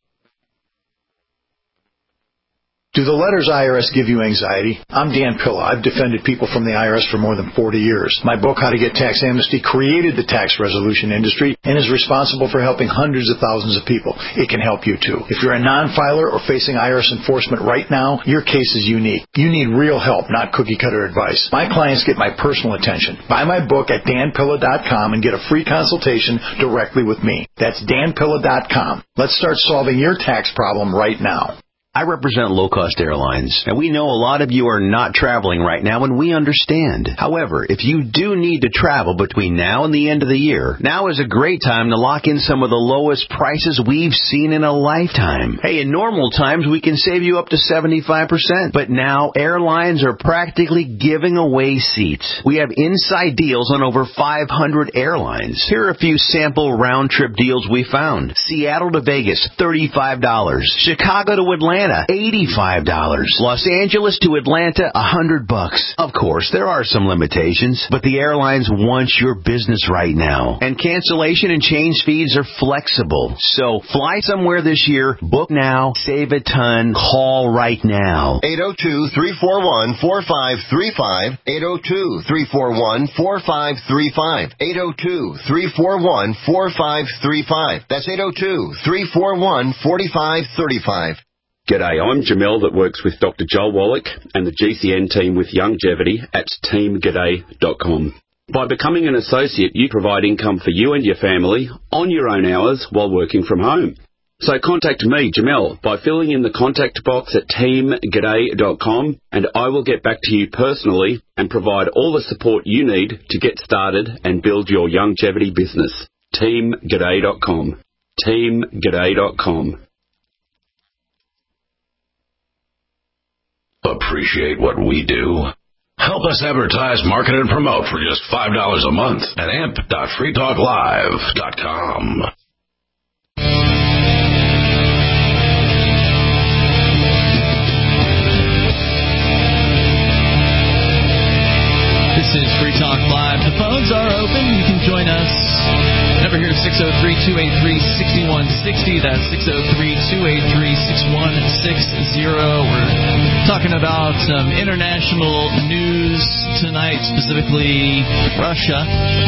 Do the letters I R S give you anxiety? I'm Dan Pilla. I've defended people from the I R S for more than forty years. My book, How to Get Tax Amnesty, created the tax resolution industry and is responsible for helping hundreds of thousands of people. It can help you, too. If you're a non-filer or facing I R S enforcement right now, your case is unique. You need real help, not cookie-cutter advice. My clients get my personal attention. Buy my book at dan pilla dot com and get a free consultation directly with me. That's dan pilla dot com. Let's start solving your tax problem right now. I represent low-cost airlines, and we know a lot of you are not traveling right now, and we understand. However, if you do need to travel between now and the end of the year, now is a great time to lock in some of the lowest prices we've seen in a lifetime. Hey, in normal times, we can save you up to seventy-five percent, but now airlines are practically giving away seats. We have inside deals on over five hundred airlines. Here are a few sample round-trip deals we found. Seattle to Vegas, thirty-five dollars. Chicago to Atlanta, eighty-five dollars. Los Angeles to Atlanta, one hundred bucks. Of course, there are some limitations, but the airlines want your business right now. And cancellation and change fees are flexible. So fly somewhere this year, book now, save a ton, call right now. eight oh two, three four one, four five three five. eight oh two, three four one, four five three five. eight oh two, three four one, four five three five. That's eight oh two, three four one, four five three five. G'day, I'm Jamel that works with Doctor Joel Wallach and the G C N team with Longevity at team g'day dot com. By becoming an associate, you provide income for you and your family on your own hours while working from home. So contact me, Jamel, by filling in the contact box at team g'day dot com, and I will get back to you personally and provide all the support you need to get started and build your longevity business. team g'day dot com. team g'day dot com. Appreciate what we do? Help us advertise, market, and promote for just five dollars a month at amp dot free talk live dot com. This is Free Talk Live. The phones are open. You can join us. Number here is six oh three, two eight three, six one six oh. That's six oh three, two eight three, six one six oh. We're talking about some international news tonight, specifically Russia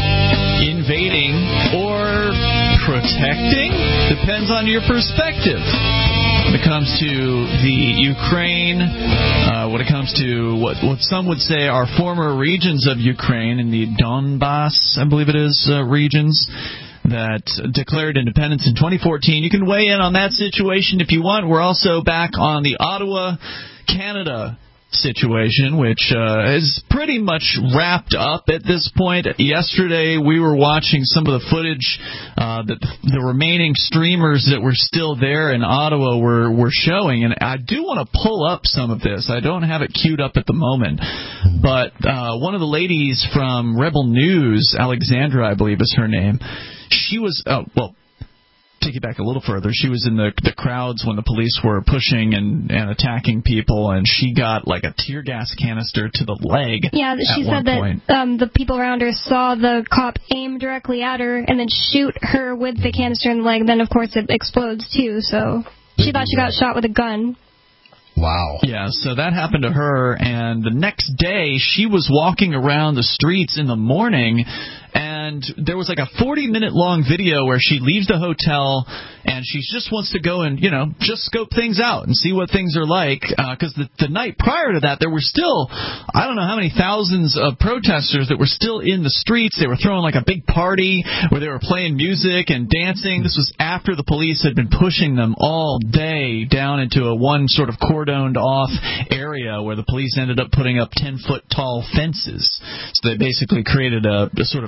invading or protecting. Depends on your perspective. When it comes to the Ukraine, uh, when it comes to what, what some would say are former regions of Ukraine in the Donbass, I believe it is, uh, regions that declared independence in twenty fourteen. You can weigh in on that situation if you want. We're also back on the Ottawa, Canada situation, which uh, is pretty much wrapped up at this point. Yesterday, we were watching some of the footage uh, that the remaining streamers that were still there in Ottawa were, were showing, and I do want to pull up some of this. I don't have it queued up at the moment, but uh, one of the ladies from Rebel News, Alexandra, I believe is her name, she was, oh, well, take it back a little further. She was in the the crowds when the police were pushing and, and attacking people, and she got like a tear gas canister to the leg. Yeah, she said that um, the people around her saw the cop aim directly at her and then shoot her with the canister in the leg. Then, of course, it explodes too. So she thought she got shot with a gun. Wow. Yeah, so that happened to her, and the next day she was walking around the streets in the morning, and there was like a forty-minute long video where she leaves the hotel, and she just wants to go and, you know, just scope things out and see what things are like, because uh, the, the night prior to that, there were still, I don't know how many thousands of protesters that were still in the streets. They were throwing like a big party where they were playing music and dancing. This was after the police had been pushing them all day down into a one sort of cordoned off area where the police ended up putting up ten foot tall fences. So they basically created a, a sort of street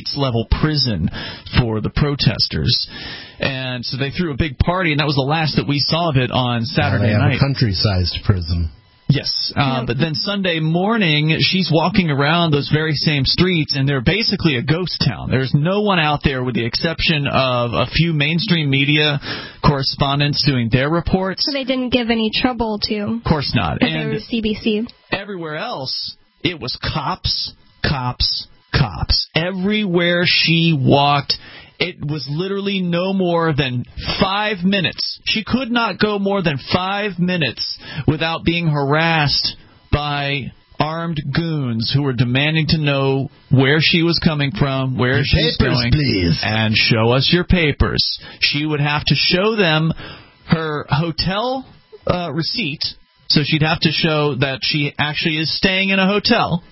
Sheets-level prison for the protesters. And so they threw a big party, and that was the last that we saw of it on Saturday yeah, they have night. A country-sized prison. Yes, uh, but then Sunday morning, she's walking around those very same streets, and they're basically a ghost town. There's no one out there with the exception of a few mainstream media correspondents doing their reports. So they didn't give any trouble to. Of course not. And they were C B C. Everywhere else, it was cops, cops, cops. Everywhere she walked, it was literally no more than five minutes. She could not go more than five minutes without being harassed by armed goons who were demanding to know where she was coming from, where your she's papers, going, please. and show us your papers. She would have to show them her hotel uh, receipt, so she'd have to show that she actually is staying in a hotel.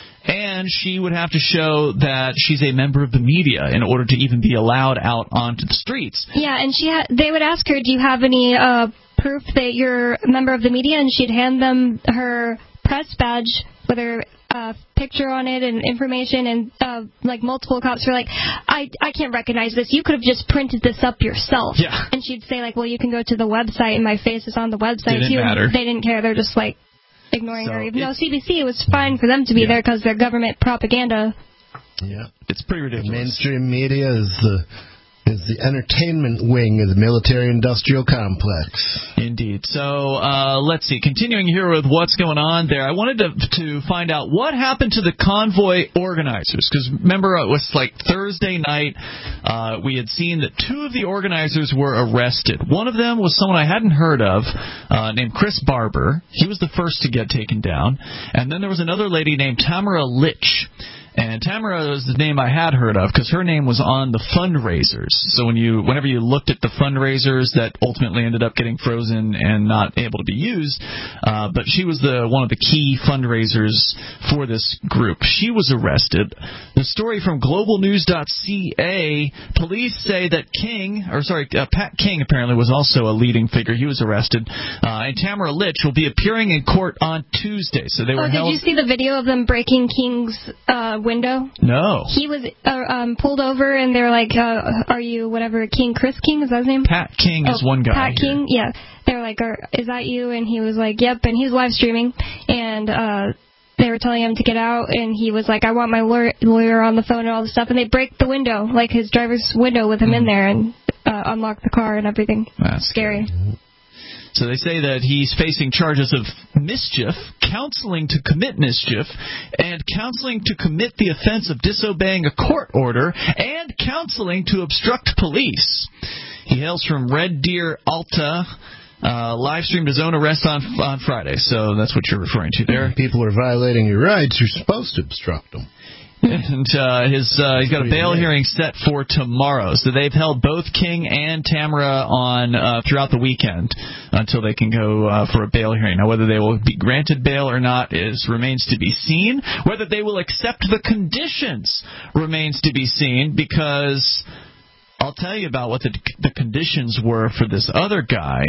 And she would have to show that she's a member of the media in order to even be allowed out onto the streets. Yeah, and she ha- they would ask her, do you have any uh, proof that you're a member of the media? And she'd hand them her press badge with her uh, picture on it and information, and uh, like multiple cops were like, I, I can't recognize this. You could have just printed this up yourself. Yeah. And she'd say, like, well, you can go to the website, and my face is on the website. Didn't too. matter. They didn't care. They're just like, ignoring so her. Even though C B C, it was fine for them to be yeah. there because their government propaganda. Yeah, it's pretty ridiculous. The mainstream media is the is the entertainment wing of the military-industrial complex. Indeed. So uh, let's see. Continuing here with what's going on there, I wanted to to find out what happened to the convoy organizers. Because remember, it was like Thursday night. Uh, we had seen that two of the organizers were arrested. One of them was someone I hadn't heard of, uh, named Chris Barber. He was the first to get taken down. And then there was another lady named Tamara Litch. And Tamara was the name I had heard of because her name was on the fundraisers. So when you, whenever you looked at the fundraisers that ultimately ended up getting frozen and not able to be used, uh, but she was the one of the key fundraisers for this group. She was arrested. The story from global news dot c a, police say that King, or sorry, uh, Pat King apparently was also a leading figure. He was arrested. Uh, and Tamara Litch will be appearing in court on Tuesday. So they were oh, held. Did you see the video of them breaking King's uh, window? No. He was uh, um, pulled over, and they're like, uh, are you whatever, King, Chris King, is that his name? Pat King oh, is one guy. Pat King, yeah. They're like, are, is that you? And he was like, yep, and he was live streaming, and uh, they were telling him to get out, and he was like, I want my lawyer, lawyer on the phone and all this stuff, and they break the window, like his driver's window with him mm-hmm. in there, and uh, unlock the car and everything. That's scary. scary. So they say that he's facing charges of mischief, counseling to commit mischief, and counseling to commit the offense of disobeying a court order, and counseling to obstruct police. He hails from Red Deer, Alta. Uh, live streamed his own arrest on on Friday, so that's what you're referring to there. People are violating your rights. You're supposed to obstruct them. And uh, his uh, he's got a bail hearing set for tomorrow. So they've held both King and Tamara on uh, throughout the weekend until they can go uh, for a bail hearing. Now, whether they will be granted bail or not is remains to be seen. Whether they will accept the conditions remains to be seen, because I'll tell you about what the, the conditions were for this other guy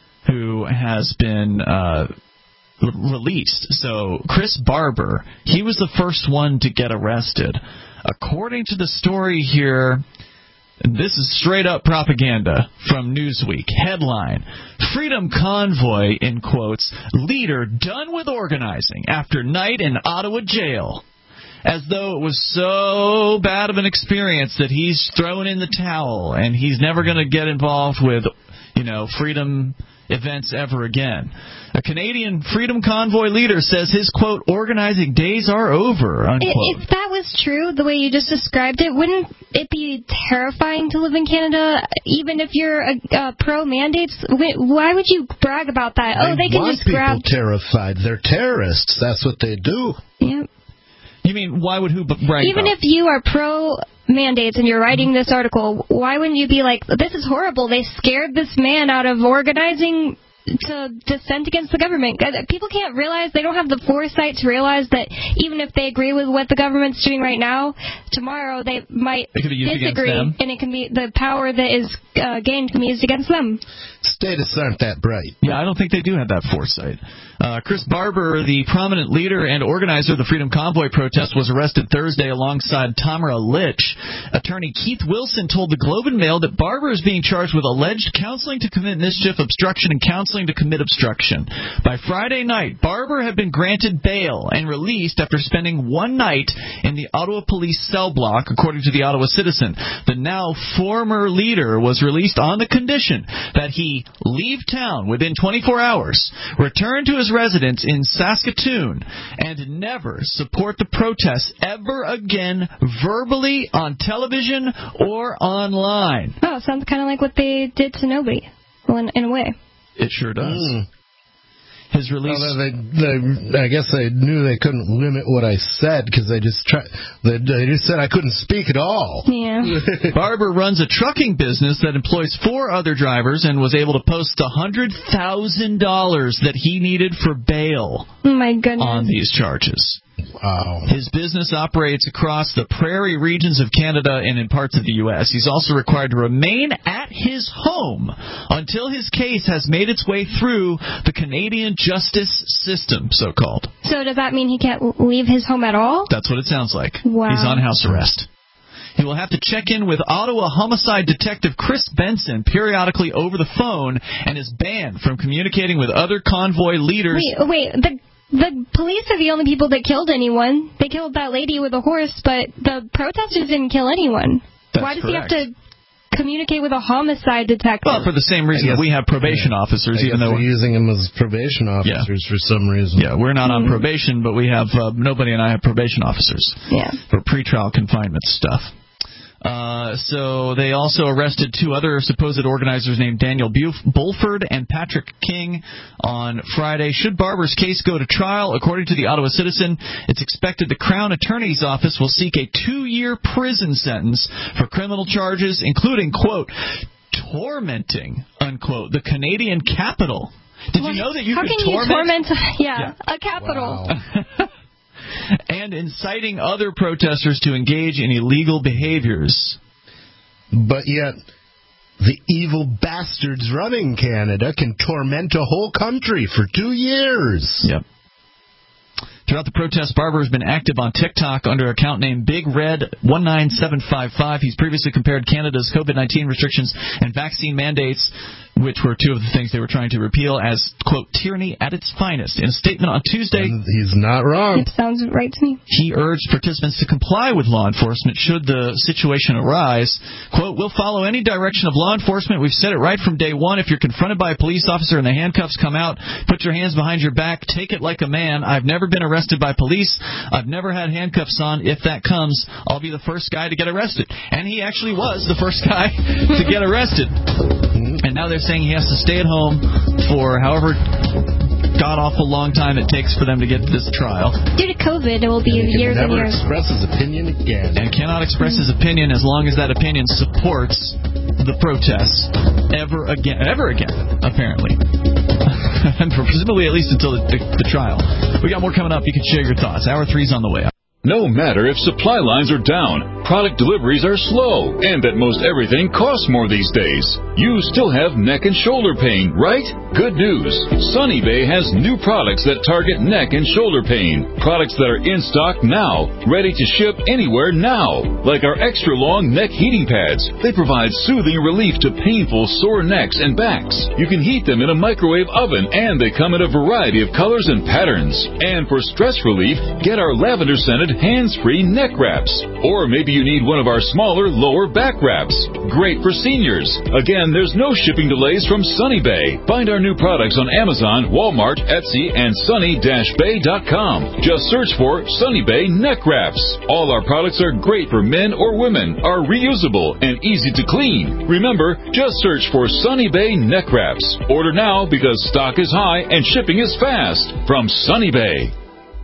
who has been uh, released. So Chris Barber, he was the first one to get arrested. According to the story here, this is straight up propaganda from Newsweek. Headline, Freedom Convoy, in quotes, leader done with organizing after night in Ottawa jail. As though it was so bad of an experience that he's thrown in the towel and he's never going to get involved with, you know, freedom events ever again. A Canadian Freedom Convoy leader says his, quote, organizing days are over, unquote. If that was true, the way you just described it, wouldn't it be terrifying to live in Canada, even if you're a, uh, pro-mandates? Why would you brag about that? They oh, they can want just grab... people terrified. They're terrorists. That's what they do. Yep. You mean, why would who brag Even about? if you are pro-mandates and you're writing this article, why wouldn't you be like, this is horrible, they scared this man out of organizing to dissent against the government? People can't realize, they don't have the foresight to realize that even if they agree with what the government's doing right now, tomorrow they might it could be used disagree, against them. and it can be, the power that is uh, gained can be used against them. Statists aren't that bright. Yeah, I don't think they do have that foresight. Uh, Chris Barber, the prominent leader and organizer of the Freedom Convoy protest, was arrested Thursday alongside Tamara Litch. Attorney Keith Wilson told the Globe and Mail that Barber is being charged with alleged counseling to commit mischief, obstruction, and counseling to commit obstruction. By Friday night, Barber had been granted bail and released after spending one night in the Ottawa police cell block, according to the Ottawa Citizen. The now former leader was released on the condition that he leave town within twenty-four hours, return to his residence in Saskatoon, and never support the protests ever again, verbally, on television, or online. Oh, sounds kind of like what they did to nobody, well, in, in a way. It sure does. Mm. His release. Well, they, they, I guess they knew they couldn't limit what I said because they just tried. They, they just said I couldn't speak at all. Yeah. Barber runs a trucking business that employs four other drivers and was able to post one hundred thousand dollars that he needed for bail. Oh my goodness. On these charges. Wow. His business operates across the prairie regions of Canada and in parts of the U S. He's also required to remain at his home until his case has made its way through the Canadian justice system, so-called. So does that mean he can't leave his home at all? That's what it sounds like. Wow. He's on house arrest. He will have to check in with Ottawa homicide detective Chris Benson periodically over the phone and is banned from communicating with other convoy leaders. Wait, wait, the... The police are the only people that killed anyone. They killed that lady with a horse, but the protesters didn't kill anyone. That's Why does correct. he have to communicate with a homicide detective? Well, for the same reason that we have probation yeah, officers, I even though we're using them as probation officers yeah. for some reason. Yeah, we're not on probation, but we have uh, nobody and I have probation officers. Yeah. For pretrial confinement stuff. Uh, so they also arrested two other supposed organizers named Daniel Buf- Bulford and Patrick King on Friday. Should Barber's case go to trial, according to the Ottawa Citizen, it's expected the Crown Attorney's Office will seek a two-year prison sentence for criminal charges, including, quote, tormenting, unquote, the Canadian capital. Did well, you know that you how could can torment? You torment yeah, yeah. a capital. Wow. And inciting other protesters to engage in illegal behaviors. But yet, the evil bastards running Canada can torment a whole country for two years. Yep. Throughout the protest, Barber has been active on TikTok under account name Big Red one nine seven five five. He's previously compared Canada's COVID nineteen restrictions and vaccine mandates, which were two of the things they were trying to repeal, as, quote, tyranny at its finest. In a statement on Tuesday, and he's not wrong. It sounds right to me. He urged participants to comply with law enforcement should the situation arise. Quote, we'll follow any direction of law enforcement. We've said it right from day one. If you're confronted by a police officer and the handcuffs come out, put your hands behind your back, take it like a man. I've never been arrested by police. I've never had handcuffs on. If that comes, I'll be the first guy to get arrested. And he actually was the first guy to get arrested. And now they're saying he has to stay at home for however god-awful long time it takes for them to get to this trial. Due to COVID, it will be and he years can never and years. express his opinion again. And cannot express his opinion as long as that opinion supports the protests ever again. Ever again, apparently. And presumably at least until the, the, the trial. We got more coming up. You can share your thoughts. Hour three's on the way. No matter if supply lines are down, product deliveries are slow, and that most everything costs more these days, you still have neck and shoulder pain, right? Good news. Sunny Bay has new products that target neck and shoulder pain. Products that are in stock now, ready to ship anywhere now. Like our extra long neck heating pads. They provide soothing relief to painful sore necks and backs. You can heat them in a microwave oven, and they come in a variety of colors and patterns. And for stress relief, get our lavender scented hands-free neck wraps. Or maybe you need one of our smaller lower back wraps. Great for seniors. Again, there's no shipping delays from Sunny Bay. Find our new products on Amazon, Walmart, Etsy, and sunny dash bay dot com. Just search for Sunny Bay neck wraps. All our products are great for men or women, are reusable, and easy to clean. Remember, just search for Sunny Bay neck wraps. Order now because stock is high and shipping is fast. From Sunny Bay.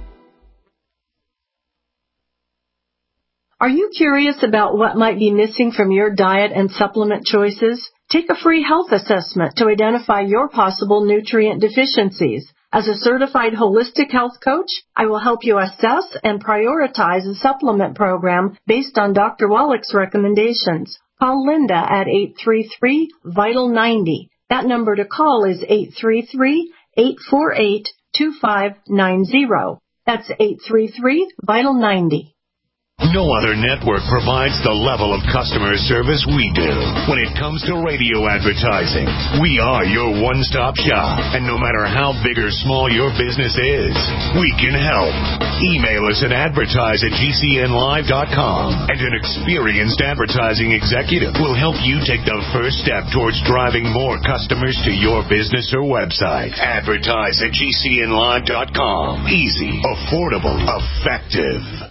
Are you curious about what might be missing from your diet and supplement choices? Take a free health assessment to identify your possible nutrient deficiencies. As a certified holistic health coach, I will help you assess and prioritize a supplement program based on Doctor Wallach's recommendations. Call Linda at eight three three, vital ninety. That number to call is eight three three, eight four eight, two five nine zero. That's eight three three, VITAL ninety. No other network provides the level of customer service we do. When it comes to radio advertising, we are your one-stop shop. And no matter how big or small your business is, we can help. Email us at advertise at g c n live dot com, and an experienced advertising executive will help you take the first step towards driving more customers to your business or website. Advertise at g c n live dot com. Easy, affordable, effective.